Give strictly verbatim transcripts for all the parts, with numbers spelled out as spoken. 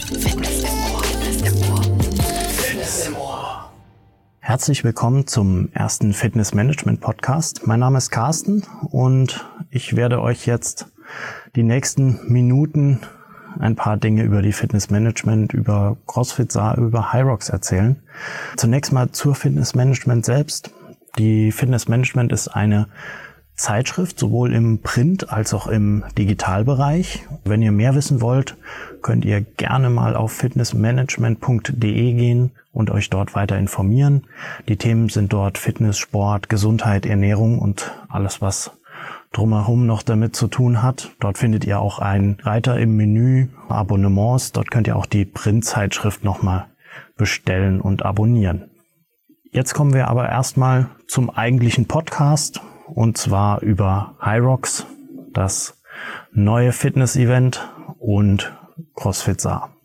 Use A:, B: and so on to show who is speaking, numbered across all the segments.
A: Fitness im Ohr, Fitness im Ohr, Fitness im Ohr.
B: Herzlich willkommen zum ersten Fitness-Management-Podcast. Mein Name ist Carsten und ich werde euch jetzt die nächsten Minuten ein paar Dinge über die Fitnessmanagement, über CrossFit S A, über Hyrox erzählen. Zunächst mal zur Fitnessmanagement selbst. Die Fitnessmanagement ist eine Zeitschrift, sowohl im Print- als auch im Digitalbereich. Wenn ihr mehr wissen wollt, könnt ihr gerne mal auf fitnessmanagement punkt de gehen und euch dort weiter informieren. Die Themen sind dort Fitness, Sport, Gesundheit, Ernährung und alles, was drumherum noch damit zu tun hat. Dort findet ihr auch einen Reiter im Menü Abonnements. Dort könnt ihr auch die Printzeitschrift nochmal bestellen und abonnieren. Jetzt kommen wir aber erstmal zum eigentlichen Podcast und zwar über Hyrox, das neue Fitness-Event und CrossFit S A.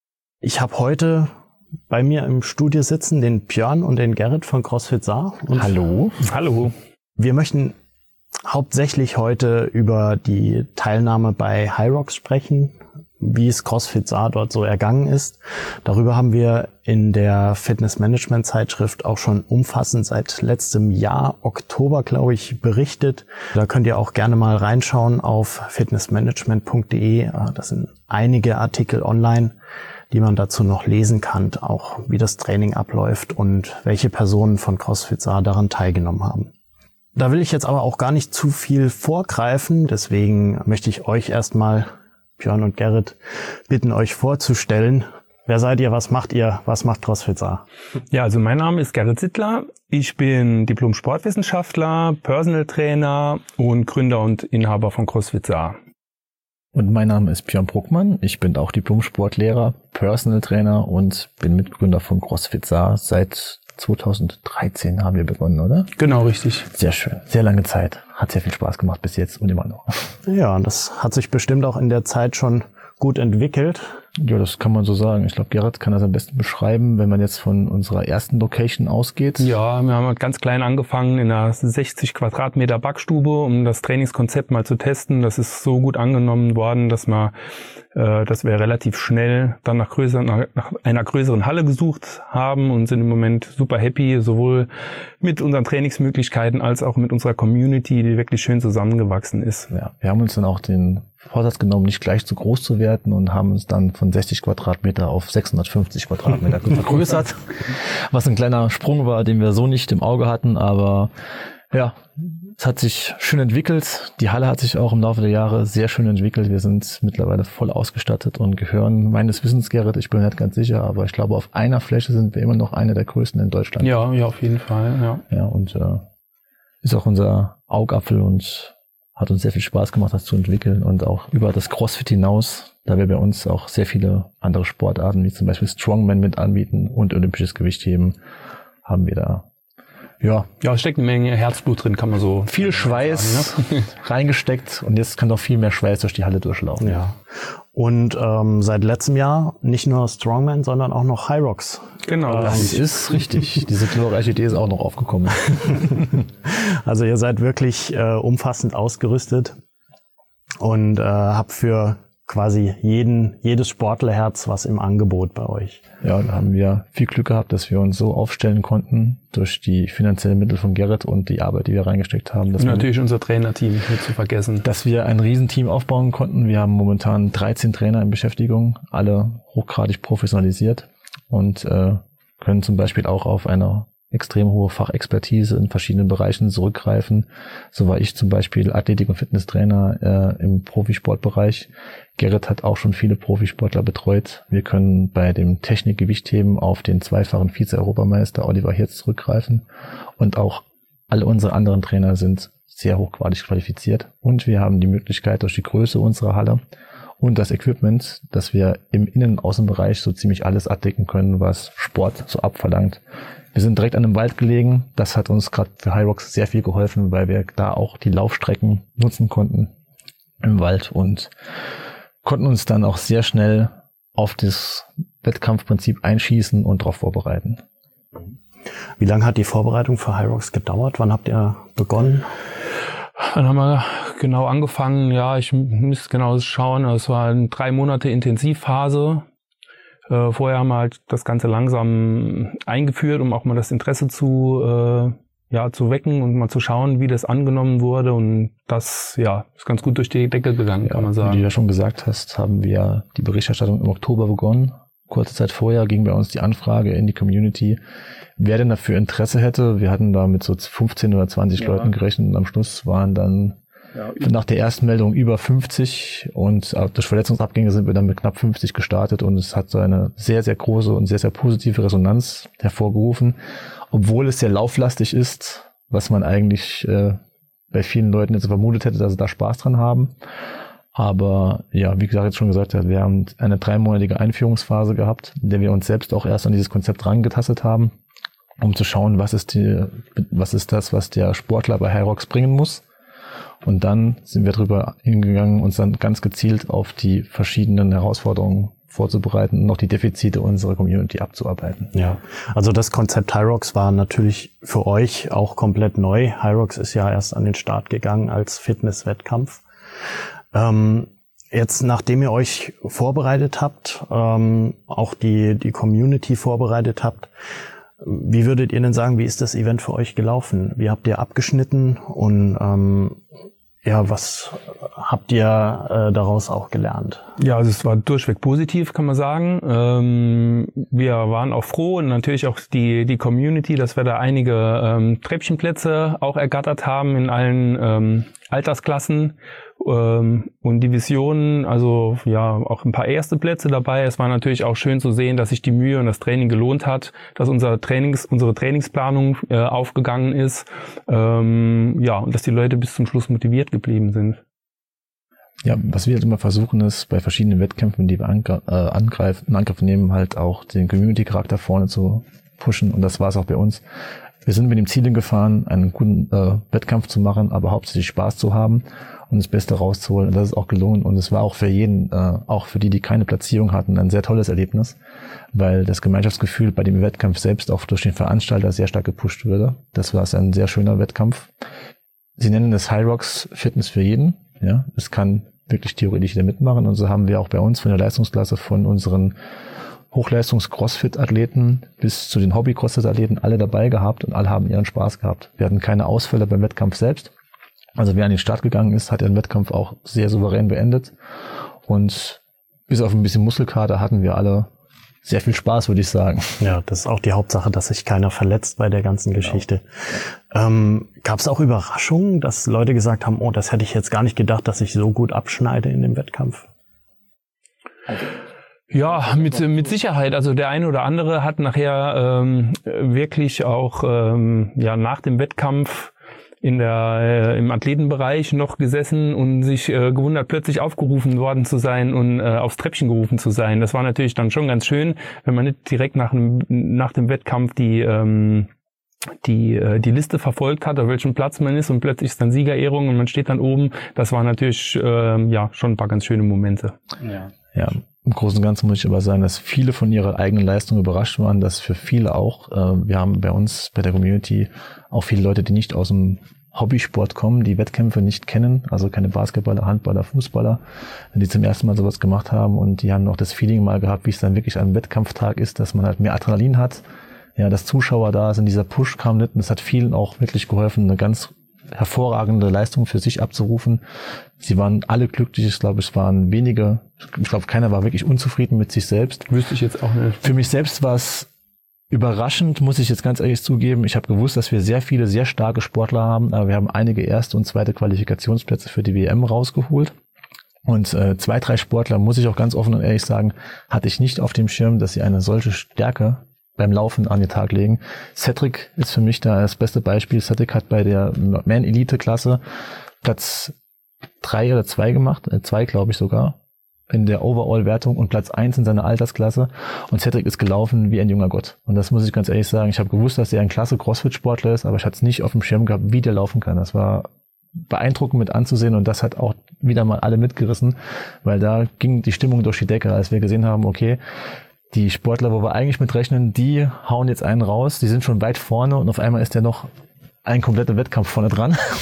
B: Ich habe heute bei mir im Studio sitzen den Björn und den Gerrit von CrossFit S A. Und
C: Hallo.
D: Hallo.
B: Wir möchten hauptsächlich heute über die Teilnahme bei Hyrox sprechen, wie es CrossFit S A dort so ergangen ist. Darüber haben wir in der Fitness-Management-Zeitschrift auch schon umfassend seit letztem Jahr, Oktober, glaube ich, berichtet. Da könnt ihr auch gerne mal reinschauen auf fitnessmanagement punkt de. Das sind einige Artikel online, die man dazu noch lesen kann, auch wie das Training abläuft und welche Personen von CrossFit S A daran teilgenommen haben. Da will ich jetzt aber auch gar nicht zu viel vorgreifen, deswegen möchte ich euch erstmal, Björn und Gerrit, bitten, euch vorzustellen. Wer seid ihr, was macht ihr, was macht CrossFit S A?
D: Ja, also mein Name ist Gerrit Sittler. Ich bin Diplom-Sportwissenschaftler, Personal Trainer und Gründer und Inhaber von CrossFit S A.
C: Und mein Name ist Björn Bruckmann. Ich bin auch Diplom-Sportlehrer, Personal Trainer und bin Mitgründer von CrossFit S A. Seit zweitausenddreizehn haben wir begonnen, oder?
D: Genau, richtig.
C: Sehr schön. Sehr lange Zeit. Hat sehr viel Spaß gemacht bis jetzt und immer noch.
B: Ja, und das hat sich bestimmt auch in der Zeit schon gut entwickelt.
C: Ja, das kann man so sagen. Ich glaube, Gerrit kann das am besten beschreiben, wenn man jetzt von unserer ersten Location ausgeht.
D: Ja, wir haben ganz klein angefangen in einer sechzig Quadratmeter Backstube, um das Trainingskonzept mal zu testen. Das ist so gut angenommen worden, dass wir, äh, dass wir relativ schnell dann nach, größeren, nach einer größeren Halle gesucht haben und sind im Moment super happy, sowohl mit unseren Trainingsmöglichkeiten als auch mit unserer Community, die wirklich schön zusammengewachsen ist.
C: Ja, wir haben uns dann auch den Vorsatz genommen, nicht gleich zu groß zu werden und haben uns dann von sechzig Quadratmeter auf sechshundertfünfzig Quadratmeter vergrößert, was ein kleiner Sprung war, den wir so nicht im Auge hatten, aber ja, es hat sich schön entwickelt. Die Halle hat sich auch im Laufe der Jahre sehr schön entwickelt. Wir sind mittlerweile voll ausgestattet und gehören meines Wissens, Gerrit, ich bin nicht ganz sicher, aber ich glaube, auf einer Fläche sind wir immer noch eine der größten in Deutschland.
D: Ja, ja, auf jeden Fall, ja.
C: Ja, und äh, ist auch unser Augapfel und hat uns sehr viel Spaß gemacht, das zu entwickeln und auch über das CrossFit hinaus, da wir bei uns auch sehr viele andere Sportarten, wie zum Beispiel Strongman mit anbieten und olympisches Gewichtheben, haben wir da, ja.
D: Ja, es steckt eine Menge Herzblut drin, kann man so.
C: Viel Schweiß sagen, ne? reingesteckt und jetzt kann noch viel mehr Schweiß durch die Halle durchlaufen.
B: Ja. Und ähm, seit letztem Jahr nicht nur Strongman, sondern auch noch Hyrox.
D: Genau.
C: Das ist richtig. Diese glorreiche Idee ist auch noch aufgekommen.
B: Also ihr seid wirklich äh, umfassend ausgerüstet und äh, habt für quasi jeden, jedes Sportlerherz was im Angebot bei euch.
C: Ja, da haben wir viel Glück gehabt, dass wir uns so aufstellen konnten durch die finanziellen Mittel von Gerrit und die Arbeit, die wir reingesteckt haben. Dass
D: und natürlich
C: wir,
D: unser Trainerteam nicht zu vergessen.
C: Dass wir ein Riesenteam aufbauen konnten. Wir haben momentan dreizehn Trainer in Beschäftigung, alle hochgradig professionalisiert und äh, können zum Beispiel auch auf eine extrem hohe Fachexpertise in verschiedenen Bereichen zurückgreifen. So war ich zum Beispiel Athletik- und Fitnesstrainer äh, im Profisportbereich. Gerrit hat auch schon viele Profisportler betreut. Wir können bei dem Technik-Gewichtheben auf den zweifachen Vize-Europameister Oliver Hirz zurückgreifen. Und auch alle unsere anderen Trainer sind sehr hochgradig qualifiziert. Und wir haben die Möglichkeit durch die Größe unserer Halle und das Equipment, dass wir im Innen- und Außenbereich so ziemlich alles abdecken können, was Sport so abverlangt. Wir sind direkt an einem Wald gelegen. Das hat uns gerade für Hyrox sehr viel geholfen, weil wir da auch die Laufstrecken nutzen konnten im Wald und konnten uns dann auch sehr schnell auf das Wettkampfprinzip einschießen und darauf vorbereiten.
B: Wie lange hat die Vorbereitung für Hyrox gedauert? Wann habt ihr begonnen?
D: Wann haben wir genau angefangen? Ja, ich müsste genau schauen. Es war eine drei Monate Intensivphase. Äh, vorher haben wir halt das Ganze langsam eingeführt, um auch mal das Interesse zu, äh, ja, zu wecken und mal zu schauen, wie das angenommen wurde. Und das, ja, ist ganz gut durch die Decke gegangen,
C: ja,
D: kann man sagen.
C: Wie du ja schon gesagt hast, haben wir die Berichterstattung im Oktober begonnen. Kurze Zeit vorher ging bei uns die Anfrage in die Community, wer denn dafür Interesse hätte. Wir hatten da mit so fünfzehn oder zwanzig ja. Leuten gerechnet und am Schluss waren dann ja, nach der ersten Meldung über fünfzig und durch Verletzungsabgänge sind wir dann mit knapp fünfzig gestartet und es hat so eine sehr, sehr große und sehr, sehr positive Resonanz hervorgerufen, obwohl es sehr lauflastig ist, was man eigentlich äh, bei vielen Leuten jetzt vermutet hätte, dass sie da Spaß dran haben. Aber ja, wie gesagt, jetzt schon gesagt hat, wir haben eine dreimonatige Einführungsphase gehabt, in der wir uns selbst auch erst an dieses Konzept rangetastet haben, um zu schauen, was ist die, was ist das, was der Sportler bei Hyrox bringen muss. Und dann sind wir drüber hingegangen, uns dann ganz gezielt auf die verschiedenen Herausforderungen vorzubereiten und noch die Defizite unserer Community abzuarbeiten.
B: Ja, also das Konzept Hyrox war natürlich für euch auch komplett neu. Hyrox ist ja erst an den Start gegangen als Fitnesswettkampf. Ähm, jetzt, nachdem ihr euch vorbereitet habt, ähm, auch die, die Community vorbereitet habt, wie würdet ihr denn sagen, wie ist das Event für euch gelaufen? Wie habt ihr abgeschnitten und ähm, ja, was habt ihr äh, daraus auch gelernt?
D: Ja, also es war durchweg positiv, kann man sagen. Ähm, wir waren auch froh und natürlich auch die die Community, dass wir da einige ähm, Treppchenplätze auch ergattert haben in allen ähm, Altersklassen ähm, und Divisionen. Also ja, auch ein paar erste Plätze dabei. Es war natürlich auch schön zu sehen, dass sich die Mühe und das Training gelohnt hat, dass unser Trainings, unsere Trainingsplanung äh, aufgegangen ist. Ähm, ja, und dass die Leute bis zum Schluss motiviert geblieben sind.
C: Ja, was wir halt immer versuchen ist, bei verschiedenen Wettkämpfen, die wir angre- äh, angreifen, in Angriff nehmen, halt auch den Community-Charakter vorne zu pushen. Und das war es auch bei uns. Wir sind mit dem Ziel gefahren, einen guten äh, Wettkampf zu machen, aber hauptsächlich Spaß zu haben und das Beste rauszuholen. Und das ist auch gelungen. Und es war auch für jeden, äh, auch für die, die keine Platzierung hatten, ein sehr tolles Erlebnis, weil das Gemeinschaftsgefühl bei dem Wettkampf selbst auch durch den Veranstalter sehr stark gepusht wurde. Das war ein sehr schöner Wettkampf. Sie nennen es Hyrox Fitness für jeden. Ja, es kann wirklich theoretisch jeder mitmachen. Und so haben wir auch bei uns von der Leistungsklasse von unseren Hochleistungs-Crossfit-Athleten bis zu den Hobby-Crossfit-Athleten alle dabei gehabt und alle haben ihren Spaß gehabt. Wir hatten keine Ausfälle beim Wettkampf selbst. Also wer an den Start gegangen ist, hat den Wettkampf auch sehr souverän beendet. Und bis auf ein bisschen Muskelkater hatten wir alle sehr viel Spaß, würde ich sagen.
B: Ja, das ist auch die Hauptsache, dass sich keiner verletzt bei der ganzen Geschichte. Genau. Ähm, gab es auch Überraschungen, dass Leute gesagt haben, oh, das hätte ich jetzt gar nicht gedacht, dass ich so gut abschneide in dem Wettkampf?
C: Also
D: Ja, mit, mit Sicherheit. Also der eine oder andere hat nachher ähm, wirklich auch ähm, ja nach dem Wettkampf in der äh, im Athletenbereich noch gesessen und sich äh, gewundert, plötzlich aufgerufen worden zu sein und äh, aufs Treppchen gerufen zu sein. Das war natürlich dann schon ganz schön, wenn man nicht direkt nach dem, nach dem Wettkampf die ähm, die äh, die Liste verfolgt hat, auf welchem Platz man ist und plötzlich ist dann Siegerehrung und man steht dann oben. Das waren natürlich äh, ja schon ein paar ganz schöne Momente.
C: Ja. Ja. Im Großen und Ganzen muss ich aber sagen, dass viele von ihrer eigenen Leistung überrascht waren, dass für viele auch, äh, wir haben bei uns, bei der Community, auch viele Leute, die nicht aus dem Hobbysport kommen, die Wettkämpfe nicht kennen, also keine Basketballer, Handballer, Fußballer, die zum ersten Mal sowas gemacht haben und die haben auch das Feeling mal gehabt, wie es dann wirklich am Wettkampftag ist, dass man halt mehr Adrenalin hat, ja, dass Zuschauer da sind, dieser Push kam nicht und das hat vielen auch wirklich geholfen, eine ganz hervorragende Leistung für sich abzurufen. Sie waren alle glücklich, ich glaube, es waren wenige, ich glaube, keiner war wirklich unzufrieden mit sich selbst.
D: Wüsste ich jetzt auch nicht.
C: Für mich selbst war es überraschend, muss ich jetzt ganz ehrlich zugeben. Ich habe gewusst, dass wir sehr viele, sehr starke Sportler haben, aber wir haben einige erste und zweite Qualifikationsplätze für die W M rausgeholt. Und äh, zwei, drei Sportler, muss ich auch ganz offen und ehrlich sagen, hatte ich nicht auf dem Schirm, dass sie eine solche Stärke beim Laufen an den Tag legen. Cedric ist für mich da das beste Beispiel. Cedric hat bei der Man-Elite-Klasse Platz drei oder zwei gemacht, äh, zwei glaube ich sogar, in der Overall-Wertung und Platz eins in seiner Altersklasse. Und Cedric ist gelaufen wie ein junger Gott. Und das muss ich ganz ehrlich sagen. Ich habe gewusst, dass er ein klasse Crossfit-Sportler ist, aber ich hatte es nicht auf dem Schirm gehabt, wie der laufen kann. Das war beeindruckend mit anzusehen und das hat auch wieder mal alle mitgerissen, weil da ging die Stimmung durch die Decke, als wir gesehen haben, okay, die Sportler, wo wir eigentlich mit rechnen, die hauen jetzt einen raus, die sind schon weit vorne und auf einmal ist der noch ein kompletter Wettkampf vorne dran.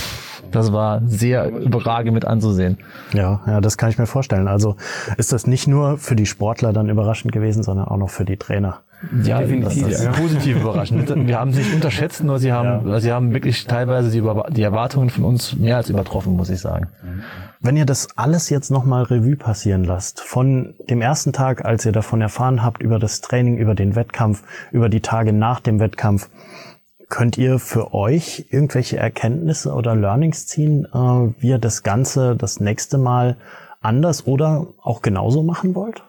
C: Das war sehr überragend mit anzusehen.
B: Ja, ja, das kann ich mir vorstellen. Also ist das nicht nur für die Sportler dann überraschend gewesen, sondern auch noch für die Trainer.
C: Ja, definitiv. Das ist ja. Positiv überraschend. Wir haben sie nicht unterschätzt, nur sie haben, ja. sie haben wirklich teilweise die, die Erwartungen von uns mehr als übertroffen, muss ich sagen.
B: Wenn ihr das alles jetzt nochmal Revue passieren lasst, von dem ersten Tag, als ihr davon erfahren habt, über das Training, über den Wettkampf, über die Tage nach dem Wettkampf, könnt ihr für euch irgendwelche Erkenntnisse oder Learnings ziehen, äh, wie ihr das Ganze das nächste Mal anders oder auch genauso machen wollt?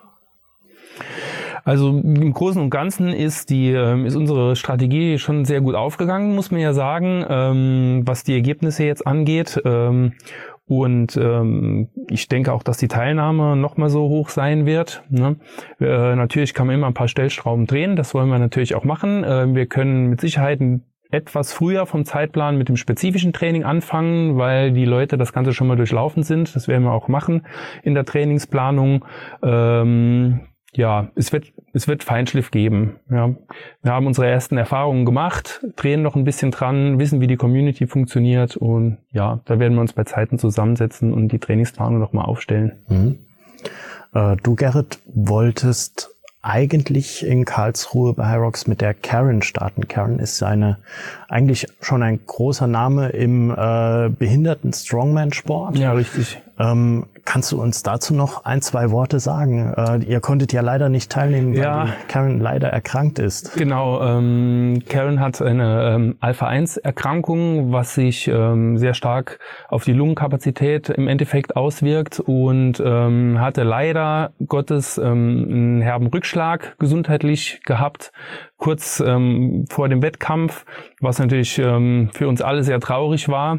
D: Also im Großen und Ganzen ist die ist unsere Strategie schon sehr gut aufgegangen, muss man ja sagen, ähm, was die Ergebnisse jetzt angeht. Ähm, und ähm, ich denke auch, dass die Teilnahme noch mal so hoch sein wird. Ne? Äh, natürlich kann man immer ein paar Stellschrauben drehen, das wollen wir natürlich auch machen. Äh, wir können mit Sicherheit ein etwas früher vom Zeitplan mit dem spezifischen Training anfangen, weil die Leute das Ganze schon mal durchlaufen sind. Das werden wir auch machen in der Trainingsplanung. Ähm, Ja, es wird, es wird Feinschliff geben. Ja, wir haben unsere ersten Erfahrungen gemacht, drehen noch ein bisschen dran, wissen, wie die Community funktioniert und ja, da werden wir uns bei Zeiten zusammensetzen und die Trainingsplanung noch mal aufstellen.
B: Mhm. Äh, du, Gerrit, wolltest eigentlich in Karlsruhe bei Hyrox mit der Karen starten. Karen ist eine, eigentlich schon ein großer Name im äh, Behinderten-Strongman-Sport.
D: Ja, richtig.
B: Ähm, kannst du uns dazu noch ein, zwei Worte sagen? Äh, ihr konntet ja leider nicht teilnehmen, weil
D: ja.
B: Karen leider erkrankt ist.
D: Genau, ähm, Karen hat eine ähm, Alpha eins Erkrankung, was sich ähm, sehr stark auf die Lungenkapazität im Endeffekt auswirkt und ähm, hatte leider Gottes ähm, einen herben Rückschlag gesundheitlich gehabt, kurz ähm, vor dem Wettkampf, was natürlich ähm, für uns alle sehr traurig war.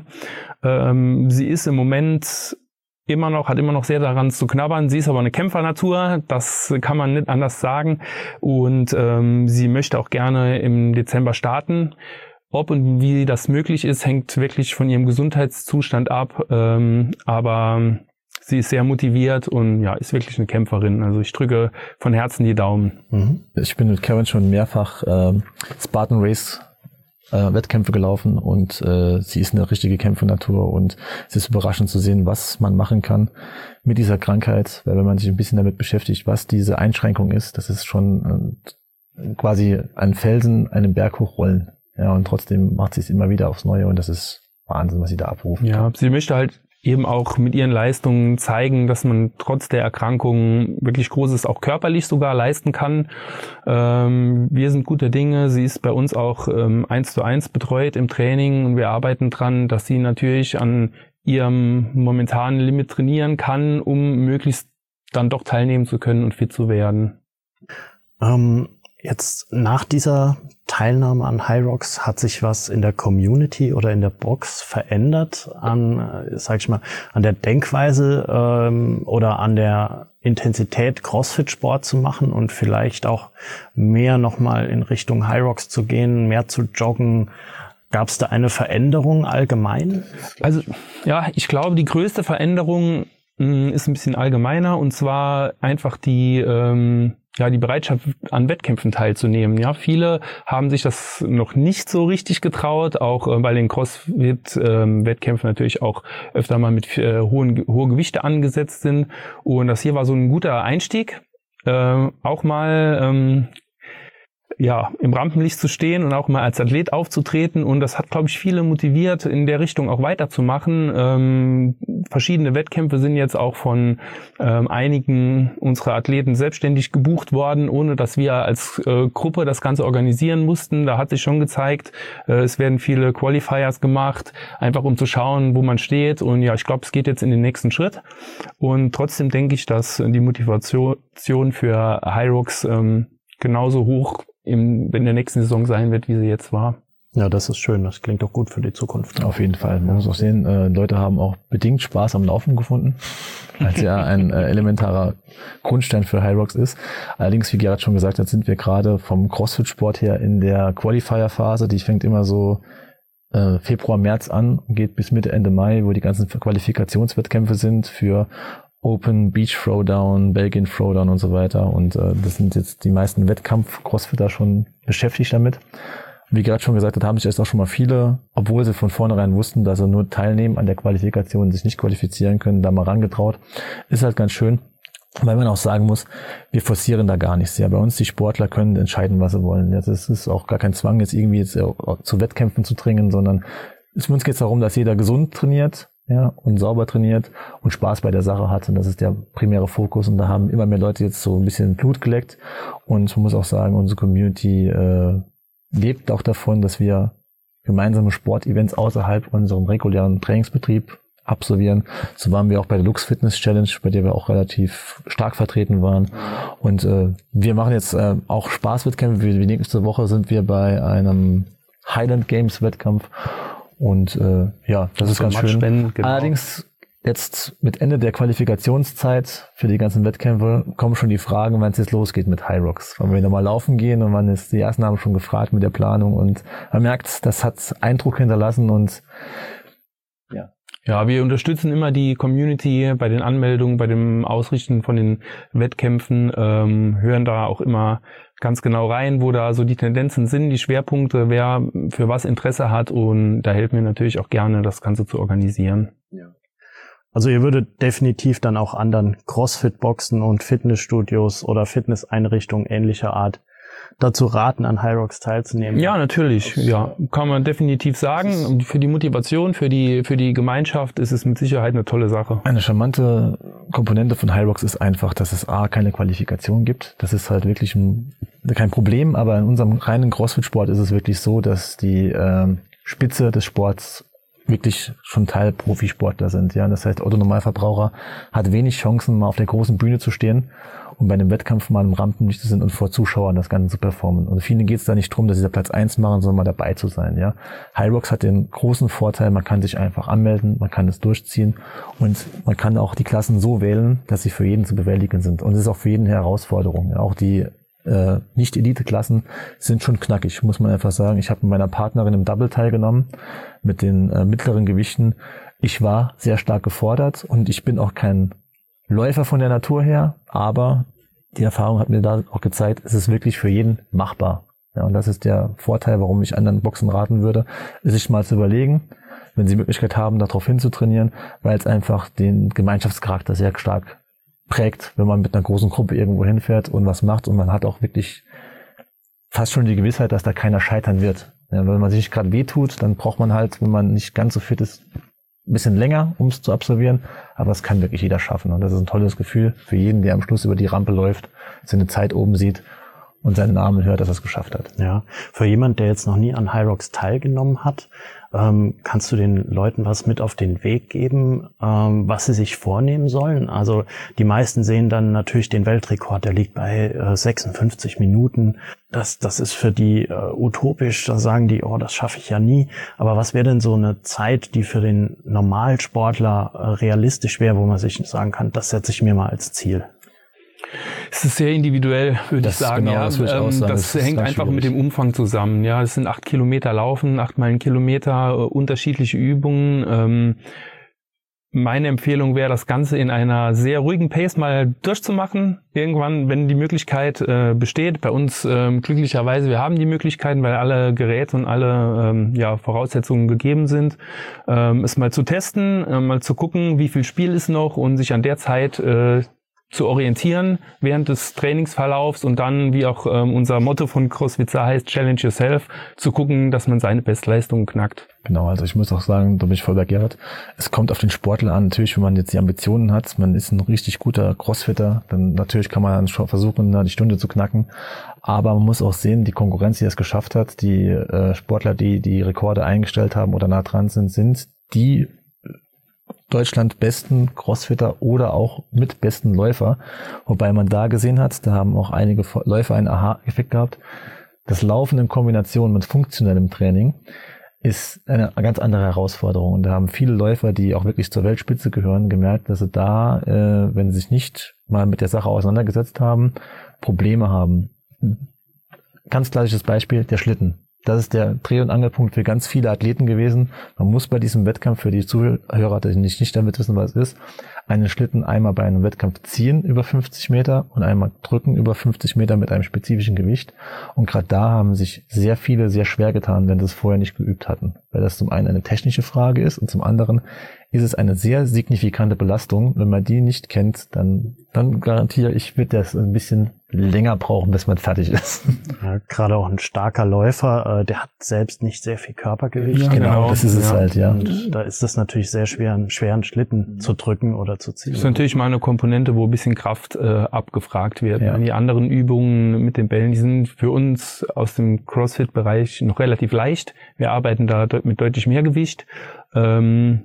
D: Ähm, sie ist im Moment immer noch, hat immer noch sehr daran zu knabbern. Sie ist aber eine Kämpfernatur, das kann man nicht anders sagen. Und ähm, sie möchte auch gerne im Dezember starten. Ob und wie das möglich ist, hängt wirklich von ihrem Gesundheitszustand ab. Ähm, aber sie ist sehr motiviert und ja, ist wirklich eine Kämpferin. Also ich drücke von Herzen die Daumen.
C: Mhm. Ich bin mit Karen schon mehrfach ähm, Spartan Race Äh, Wettkämpfe gelaufen und äh, sie ist eine richtige Kämpfernatur und es ist überraschend zu sehen, was man machen kann mit dieser Krankheit, weil wenn man sich ein bisschen damit beschäftigt, was diese Einschränkung ist, das ist schon äh, quasi ein Felsen, einen Berg hochrollen. Ja, und trotzdem macht sie es immer wieder aufs Neue und das ist Wahnsinn, was sie da abruft.
D: Ja, sie möchte halt eben auch mit ihren Leistungen zeigen, dass man trotz der Erkrankung wirklich Großes auch körperlich sogar leisten kann. Ähm, wir sind guter Dinge. Sie ist bei uns auch ähm, eins zu eins betreut im Training und wir arbeiten dran, dass sie natürlich an ihrem momentanen Limit trainieren kann, um möglichst dann doch teilnehmen zu können und fit zu werden.
B: Ähm, jetzt nach dieser Teilnahme an Hyrox hat sich was in der Community oder in der Box verändert an, sag ich mal, an der Denkweise ähm, oder an der Intensität, Crossfit-Sport zu machen und vielleicht auch mehr nochmal in Richtung Hyrox zu gehen, mehr zu joggen. Gab es da eine Veränderung allgemein?
D: Also ja, ich glaube, die größte Veränderung mh, ist ein bisschen allgemeiner und zwar einfach die ähm, ja, die Bereitschaft, an Wettkämpfen teilzunehmen. Ja, viele haben sich das noch nicht so richtig getraut, auch äh, bei den CrossFit-Wettkämpfen äh, natürlich auch öfter mal mit äh, hohen hohe Gewichte angesetzt sind. Und das hier war so ein guter Einstieg, äh, auch mal ähm, ja, im Rampenlicht zu stehen und auch mal als Athlet aufzutreten. Und das hat, glaube ich, viele motiviert, in der Richtung auch weiterzumachen. Ähm, verschiedene Wettkämpfe sind jetzt auch von ähm, einigen unserer Athleten selbstständig gebucht worden, ohne dass wir als äh, Gruppe das Ganze organisieren mussten. Da hat sich schon gezeigt, äh, es werden viele Qualifiers gemacht, einfach um zu schauen, wo man steht. Und ja, ich glaube, es geht jetzt in den nächsten Schritt. Und trotzdem denke ich, dass die Motivation für Hyrox ähm, genauso hoch in der nächsten Saison sein wird, wie sie jetzt war.
B: Ja, das ist schön. Das klingt doch gut für die Zukunft.
C: Auf jeden Fall. Man muss auch sehen, äh, Leute haben auch bedingt Spaß am Laufen gefunden, als ja ein äh, elementarer Grundstein für Hyrox ist. Allerdings, wie Gerhard schon gesagt hat, sind wir gerade vom CrossFit-Sport her in der Qualifier-Phase. Die fängt immer so äh, Februar, März an und geht bis Mitte, Ende Mai, wo die ganzen Qualifikationswettkämpfe sind für Open, Beach Throwdown, Belgian Throwdown und so weiter. Und äh, das sind jetzt die meisten Wettkampf-Crossfitter schon beschäftigt damit. Wie gerade schon gesagt hat, haben sich jetzt auch schon mal viele, obwohl sie von vornherein wussten, dass sie nur teilnehmen an der Qualifikation, sich nicht qualifizieren können, da mal rangetraut. Ist halt ganz schön, weil man auch sagen muss, wir forcieren da gar nichts. Ja, bei uns die Sportler können entscheiden, was sie wollen. Jetzt ist es auch gar kein Zwang, jetzt irgendwie jetzt zu Wettkämpfen zu dringen, sondern es, für uns geht es darum, dass jeder gesund trainiert, ja, und sauber trainiert und Spaß bei der Sache hat. Und das ist der primäre Fokus. Und da haben immer mehr Leute jetzt so ein bisschen Blut geleckt. Und man muss auch sagen, unsere Community äh, lebt auch davon, dass wir gemeinsame Sportevents außerhalb unserem regulären Trainingsbetrieb absolvieren. So waren wir auch bei der Lux Fitness Challenge, bei der wir auch relativ stark vertreten waren. Und äh, wir machen jetzt äh, auch Spaßwettkämpfe. Wie nächste Woche sind wir bei einem Highland Games Wettkampf. Und äh, ja, das, das ist ganz schön. Spenden, genau. Allerdings jetzt mit Ende der Qualifikationszeit für die ganzen Wettkämpfe kommen schon die Fragen, wann es jetzt losgeht mit Hyrox. Wenn wir nochmal laufen gehen und man ist, die ersten haben schon gefragt mit der Planung und man merkt, das hat Eindruck hinterlassen und ja.
D: Ja, wir unterstützen immer die Community bei den Anmeldungen, bei dem Ausrichten von den Wettkämpfen, ähm, hören da auch immer ganz genau rein, wo da so die Tendenzen sind, die Schwerpunkte, wer für was Interesse hat und da helfen wir natürlich auch gerne, das Ganze zu organisieren.
B: Ja. Also ihr würdet definitiv dann auch anderen CrossFit-Boxen und Fitnessstudios oder Fitnesseinrichtungen ähnlicher Art dazu raten, an Hyrox teilzunehmen.
D: Ja, natürlich. Das, ja, kann man definitiv sagen. Für die Motivation, für die für die Gemeinschaft ist es mit Sicherheit eine tolle Sache.
C: Eine charmante Komponente von Hyrox ist einfach, dass es A, keine Qualifikation gibt. Das ist halt wirklich ein, kein Problem, aber in unserem reinen CrossFit-Sport ist es wirklich so, dass die ähm, Spitze des Sports wirklich schon Teil Profisportler sind. Ja, das heißt, Otto Normalverbraucher hat wenig Chancen, mal auf der großen Bühne zu stehen und bei einem Wettkampf mal im Rampenlicht zu sind und vor Zuschauern das Ganze zu performen. Und vielen geht es da nicht drum, dass sie da Platz eins machen, sondern mal dabei zu sein. Ja, Hyrox hat den großen Vorteil, man kann sich einfach anmelden, man kann es durchziehen und man kann auch die Klassen so wählen, dass sie für jeden zu bewältigen sind. Und es ist auch für jeden eine Herausforderung. Ja, auch die Äh, Nicht-Elite-Klassen sind schon knackig, muss man einfach sagen. Ich habe mit meiner Partnerin im Double teilgenommen, mit den äh, mittleren Gewichten. Ich war sehr stark gefordert und ich bin auch kein Läufer von der Natur her, aber die Erfahrung hat mir da auch gezeigt, es ist wirklich für jeden machbar. Ja, und das ist der Vorteil, warum ich anderen Boxen raten würde, sich mal zu überlegen, wenn sie die Möglichkeit haben, darauf hinzutrainieren, weil es einfach den Gemeinschaftscharakter sehr stark prägt, wenn man mit einer großen Gruppe irgendwo hinfährt und was macht und man hat auch wirklich fast schon die Gewissheit, dass da keiner scheitern wird. Ja, wenn man sich gerade wehtut, dann braucht man halt, wenn man nicht ganz so fit ist, ein bisschen länger, um es zu absolvieren, aber das kann wirklich jeder schaffen und das ist ein tolles Gefühl für jeden, der am Schluss über die Rampe läuft, seine Zeit oben sieht und seinen Namen hört, dass er es geschafft hat.
B: Ja, für jemand, der jetzt noch nie an Hyrox teilgenommen hat, ähm, kannst du den Leuten was mit auf den Weg geben, ähm, was sie sich vornehmen sollen? Also die meisten sehen dann natürlich den Weltrekord, der liegt bei äh, sechsundfünfzig Minuten. Das, das ist für die äh, utopisch, da sagen die, oh, das schaffe ich ja nie. Aber was wäre denn so eine Zeit, die für den Normalsportler äh, realistisch wäre, wo man sich sagen kann, das setze ich mir mal als Ziel?
D: Es ist sehr individuell, würde ich sagen.
C: Genau,
D: ja,
C: das, ähm,
D: das, das hängt einfach schwierig mit dem Umfang zusammen. Ja, es sind acht Kilometer Laufen, acht Meilen Kilometer, äh, unterschiedliche Übungen. Ähm, meine Empfehlung wäre, das Ganze in einer sehr ruhigen Pace mal durchzumachen. Irgendwann, wenn die Möglichkeit äh, besteht. Bei uns ähm, glücklicherweise, wir haben die Möglichkeiten, weil alle Geräte und alle ähm, ja, Voraussetzungen gegeben sind, ähm, es mal zu testen, äh, mal zu gucken, wie viel Spiel ist noch und sich an der Zeit äh, zu orientieren während des Trainingsverlaufs und dann, wie auch ähm, unser Motto von CrossFit heißt, Challenge Yourself, zu gucken, dass man seine Bestleistung knackt.
C: Genau, also ich muss auch sagen, da bin ich voll bei Gerhard. Es kommt auf den Sportler an, natürlich, wenn man jetzt die Ambitionen hat, man ist ein richtig guter Crossfitter, dann natürlich kann man dann schon versuchen, da die Stunde zu knacken. Aber man muss auch sehen, die Konkurrenz, die es geschafft hat, die äh, Sportler, die die Rekorde eingestellt haben oder nah dran sind, sind die Deutschland besten Crossfitter oder auch mit besten Läufer. Wobei man da gesehen hat, da haben auch einige Läufer einen Aha-Effekt gehabt. Das Laufen in Kombination mit funktionellem Training ist eine ganz andere Herausforderung. Und da haben viele Läufer, die auch wirklich zur Weltspitze gehören, gemerkt, dass sie da, äh, wenn sie sich nicht mal mit der Sache auseinandergesetzt haben, Probleme haben. Ganz klassisches Beispiel, der Schlitten. Das ist der Dreh- und Angelpunkt für ganz viele Athleten gewesen. Man muss bei diesem Wettkampf, für die Zuhörer, die nicht, nicht damit wissen, was es ist, einen Schlitten einmal bei einem Wettkampf ziehen über fünfzig Meter und einmal drücken über fünfzig Meter mit einem spezifischen Gewicht. Und gerade da haben sich sehr viele sehr schwer getan, wenn sie es vorher nicht geübt hatten. Weil das zum einen eine technische Frage ist und zum anderen ist es eine sehr signifikante Belastung. Wenn man die nicht kennt, dann, dann garantiere ich, wird das ein bisschen länger brauchen, bis man fertig ist.
B: Ja, gerade auch ein starker Läufer, äh, der hat selbst nicht sehr viel Körpergewicht.
C: Ja, genau, genau, das ist es ja. halt, ja.
B: Und da ist es natürlich sehr schwer, einen schweren Schlitten zu drücken oder zu ziehen.
D: Das ist natürlich mal eine Komponente, wo ein bisschen Kraft äh, abgefragt wird.
C: Ja.
D: Die anderen Übungen mit den Bällen, die sind für uns aus dem CrossFit-Bereich noch relativ leicht. Wir arbeiten da de- mit deutlich mehr Gewicht. Ähm,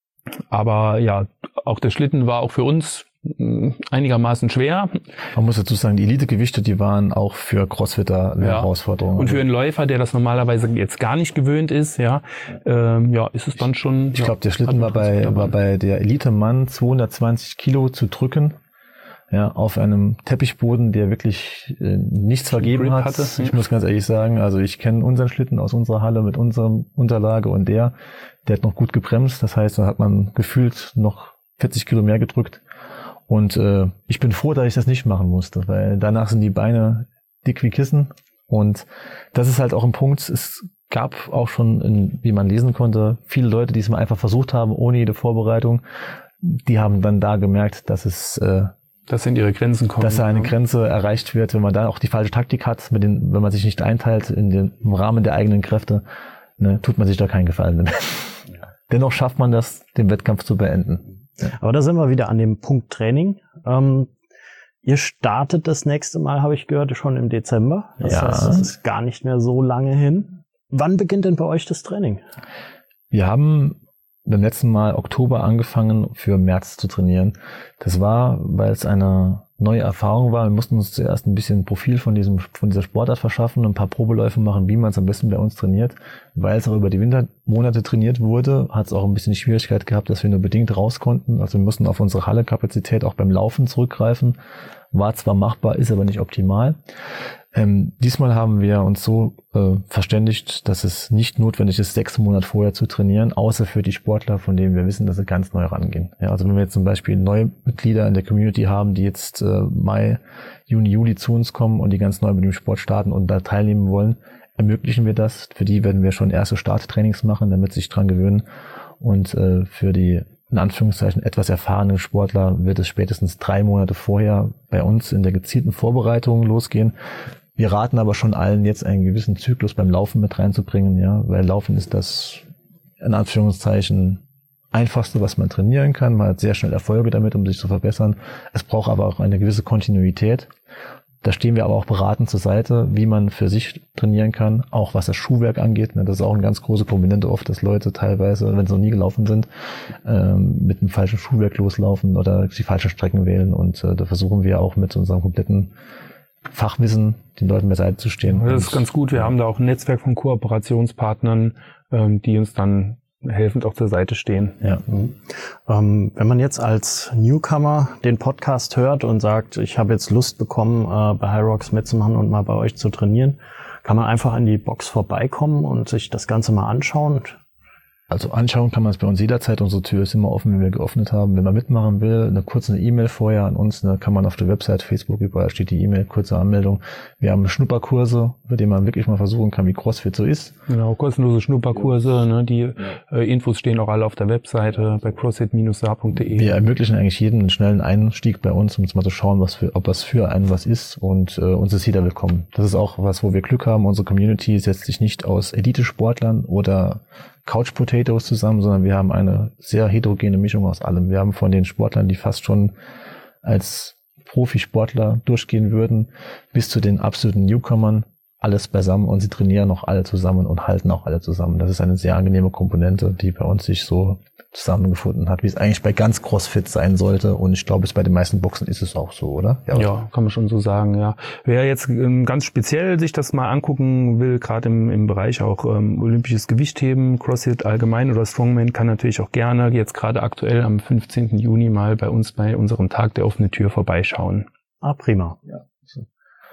D: aber ja, auch der Schlitten war auch für uns einigermaßen schwer.
C: Man muss dazu sagen, die Elitegewichte, die waren auch für Crossfitter eine ja. Herausforderung.
D: Und für einen Läufer, der das normalerweise jetzt gar nicht gewöhnt ist, ja, ähm, ja, ist es dann schon.
C: Ich
D: ja,
C: glaube, der Schlitten war bei, war bei der Elite-Mann zweihundertzwanzig Kilo zu drücken. Ja, auf einem Teppichboden, der wirklich äh, nichts vergeben hat. Hatte. Ich muss ganz ehrlich sagen, also ich kenne unseren Schlitten aus unserer Halle mit unserem Unterlage und der, der hat noch gut gebremst. Das heißt, da hat man gefühlt noch vierzig Kilo mehr gedrückt. Und äh, ich bin froh, dass ich das nicht machen musste, weil danach sind die Beine dick wie Kissen. Und das ist halt auch ein Punkt, es gab auch schon, in, wie man lesen konnte, viele Leute, die es mal einfach versucht haben, ohne jede Vorbereitung. Die haben dann da gemerkt, dass es... Äh,
D: dass in ihre Grenzen kommen.
C: Dass da eine Grenze erreicht wird, wenn man dann auch die falsche Taktik hat, mit den, wenn man sich nicht einteilt in den, im Rahmen der eigenen Kräfte, ne, tut man sich da keinen Gefallen. Ja. Dennoch schafft man das, den Wettkampf zu beenden.
B: Ja. Aber da sind wir wieder an dem Punkt Training. Ähm, ihr startet das nächste Mal, habe ich gehört, schon im Dezember. Das
C: ja.
B: heißt, es ist gar nicht mehr so lange hin. Wann beginnt denn bei euch das Training?
C: Wir haben beim letzten Mal Oktober angefangen, für März zu trainieren. Das war, weil es eine neue Erfahrung war. Wir mussten uns zuerst ein bisschen ein Profil von diesem, von dieser Sportart verschaffen, ein paar Probeläufe machen, wie man es am besten bei uns trainiert. Weil es auch über die Wintermonate trainiert wurde, hat es auch ein bisschen die Schwierigkeit gehabt, dass wir nur bedingt raus konnten. Also wir mussten auf unsere Halle-Kapazität auch beim Laufen zurückgreifen. War zwar machbar, ist aber nicht optimal. Ähm, diesmal haben wir uns so äh, verständigt, dass es nicht notwendig ist, sechs Monate vorher zu trainieren, außer für die Sportler, von denen wir wissen, dass sie ganz neu rangehen. Ja, also wenn wir jetzt zum Beispiel neue Mitglieder in der Community haben, die jetzt äh, Mai, Juni, Juli zu uns kommen und die ganz neu mit dem Sport starten und da teilnehmen wollen, ermöglichen wir das. Für die werden wir schon erste Starttrainings machen, damit sie sich dran gewöhnen. Und äh, für die in Anführungszeichen etwas erfahrenen Sportler wird es spätestens drei Monate vorher bei uns in der gezielten Vorbereitung losgehen. Wir raten aber schon allen, jetzt einen gewissen Zyklus beim Laufen mit reinzubringen, ja, weil Laufen ist das, in Anführungszeichen, einfachste, was man trainieren kann. Man hat sehr schnell Erfolge damit, um sich zu verbessern. Es braucht aber auch eine gewisse Kontinuität. Da stehen wir aber auch beratend zur Seite, wie man für sich trainieren kann, auch was das Schuhwerk angeht. Das ist auch eine ganz große Komponente oft, dass Leute teilweise, wenn sie noch nie gelaufen sind, mit einem falschen Schuhwerk loslaufen oder die falschen Strecken wählen. Und da versuchen wir auch mit unserem kompletten Fachwissen den Leuten beiseite zu stehen.
D: Das ist ganz gut. Wir haben da auch ein Netzwerk von Kooperationspartnern, die uns dann helfend auch zur Seite stehen.
B: Ja. Mhm. Ähm, wenn man jetzt als Newcomer den Podcast hört und sagt, ich habe jetzt Lust bekommen, äh, bei Hyrox mitzumachen und mal bei euch zu trainieren, kann man einfach an die Box vorbeikommen und sich das Ganze mal anschauen?
C: Also anschauen kann man es bei uns jederzeit. Unsere Tür ist immer offen, wenn wir geöffnet haben. Wenn man mitmachen will, eine kurze E-Mail vorher an uns, ne, kann man auf der Website, Facebook, überall steht die E-Mail, kurze Anmeldung. Wir haben Schnupperkurse, bei denen man wirklich mal versuchen kann, wie CrossFit so ist.
D: Genau, kostenlose Schnupperkurse. Ne, die äh, Infos stehen auch alle auf der Webseite bei crossfit Bindestrich saar punkt de.
C: Wir ermöglichen eigentlich jedem einen schnellen Einstieg bei uns, um jetzt mal zu schauen, was für, ob was für einen was ist. Und äh, uns ist jeder willkommen. Das ist auch was, wo wir Glück haben. Unsere Community setzt sich nicht aus Elite-Sportlern oder Couch Potatoes zusammen, sondern wir haben eine sehr heterogene Mischung aus allem. Wir haben von den Sportlern, die fast schon als Profisportler durchgehen würden, bis zu den absoluten Newcomern, alles beisammen und sie trainieren auch alle zusammen und halten auch alle zusammen. Das ist eine sehr angenehme Komponente, die bei uns sich so zusammengefunden hat, wie es eigentlich bei ganz CrossFit sein sollte. Und ich glaube, es bei den meisten Boxen ist es auch so, oder?
D: Ja, ja, kann man schon so sagen, ja. Wer jetzt ähm, ganz speziell sich das mal angucken will, gerade im, im Bereich auch ähm, olympisches Gewichtheben, CrossFit allgemein oder Strongman, kann natürlich auch gerne jetzt gerade aktuell am fünfzehnten Juni mal bei uns bei unserem Tag der offenen Tür vorbeischauen.
B: Ah, prima.
C: Ja.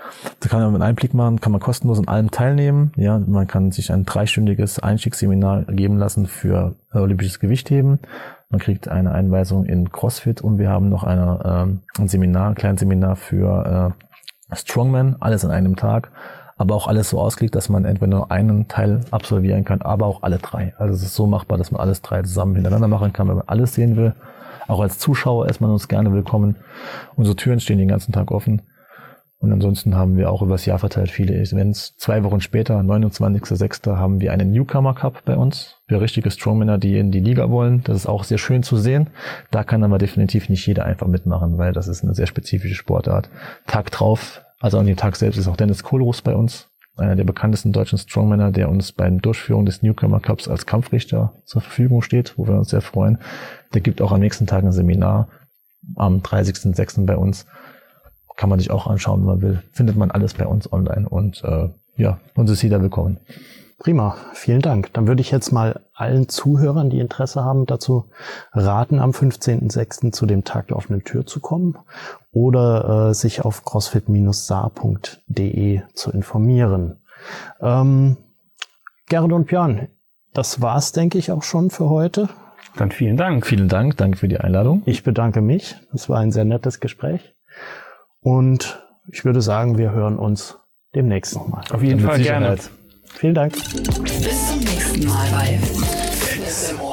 C: Da kann man einen Einblick machen, kann man kostenlos an allem teilnehmen. Ja, man kann sich ein dreistündiges Einstiegsseminar geben lassen für olympisches Gewichtheben. Man kriegt eine Einweisung in CrossFit und wir haben noch eine, ähm, ein Seminar, ein kleines Seminar für äh, Strongman, alles an einem Tag. Aber auch alles so ausgelegt, dass man entweder nur einen Teil absolvieren kann, aber auch alle drei. Also es ist so machbar, dass man alles drei zusammen hintereinander machen kann, wenn man alles sehen will. Auch als Zuschauer ist man uns gerne willkommen. Unsere Türen stehen den ganzen Tag offen. Und ansonsten haben wir auch übers Jahr verteilt viele Events. Zwei Wochen später, neunundzwanzigster sechster haben wir einen Newcomer Cup bei uns für richtige Strongmänner, die in die Liga wollen. Das ist auch sehr schön zu sehen. Da kann aber definitiv nicht jeder einfach mitmachen, weil das ist eine sehr spezifische Sportart. Tag drauf, also an dem Tag selbst, ist auch Dennis Kohlruß bei uns, einer der bekanntesten deutschen Strongmänner, der uns bei der Durchführung des Newcomer Cups als Kampfrichter zur Verfügung steht, wo wir uns sehr freuen. Der gibt auch am nächsten Tag ein Seminar am dreißigsten sechsten bei uns. Kann man sich auch anschauen, wenn man will. Findet man alles bei uns online und äh, ja, uns ist jeder willkommen.
B: Prima, vielen Dank. Dann würde ich jetzt mal allen Zuhörern, die Interesse haben, dazu raten, am fünfzehnten sechsten zu dem Tag der offenen Tür zu kommen oder äh, sich auf crossfit saar punkt de zu informieren. Ähm, Gerrit und Björn, das war's, denke ich, auch schon für heute.
D: Dann vielen Dank.
C: Vielen Dank, danke für die Einladung.
B: Ich bedanke mich. Das war ein sehr nettes Gespräch. Und ich würde sagen, wir hören uns demnächst nochmal.
D: Auf jeden Fall gerne.
B: Vielen Dank.
A: Bis zum nächsten Mal bei Fitness im Ohr.